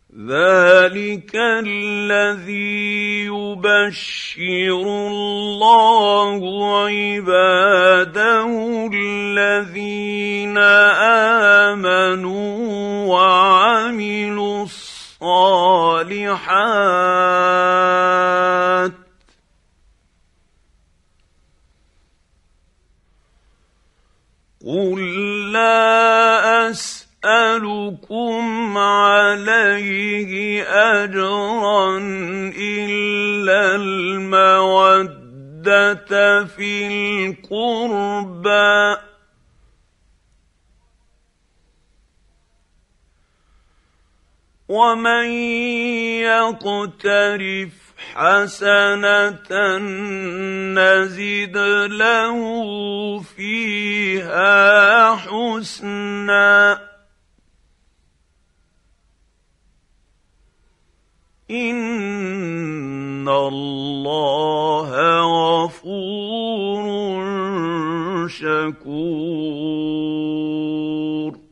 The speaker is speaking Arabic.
ذلك الذي يبشر الله عباده الذين آمنوا وعملوا الصالحات قل لا أسألكم عليه أجرا إلا المودة في القربى ومن يقترف حسنة نزد له فيها حسنا إن الله غفور شكور.